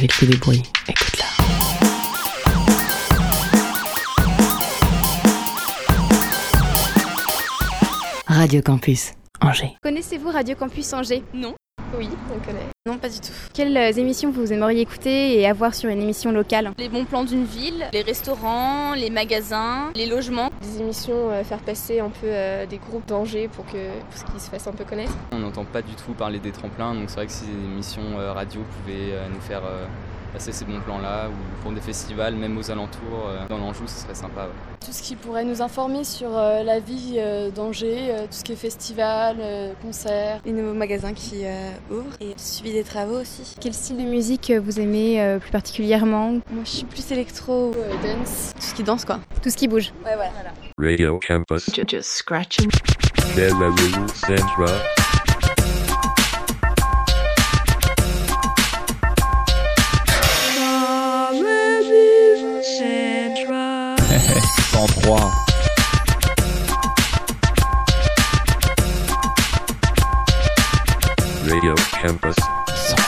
Angers qui fait du bruit. Écoute-la. Radio Campus Angers. Connaissez-vous Radio Campus Angers ? Non. Oui, on connaît. Non, pas du tout. Quelles émissions vous aimeriez écouter et avoir sur une émission locale ? Les bons plans d'une ville, les restaurants, les magasins, les logements. Des émissions, faire passer un peu des groupes d'Angers pour qu'ils se fassent un peu connaître. On n'entend pas du tout parler des tremplins, donc c'est vrai que si des émissions radio pouvaient nous faire passer ces bons plans-là, ou pour des festivals, même aux alentours, dans l'Anjou, ce serait sympa. Ouais. Tout ce qui pourrait nous informer sur la vie d'Angers, tout ce qui est festival, concerts. Les nouveaux magasins qui ouvrent et le suivi des travaux aussi. Quel style de musique vous aimez plus particulièrement ? Moi je suis plus électro, Dance. tout ce qui danse quoi. Tout ce qui bouge. Ouais voilà. Radio Campus. Just scratching. Belarus Central. Radio Campus.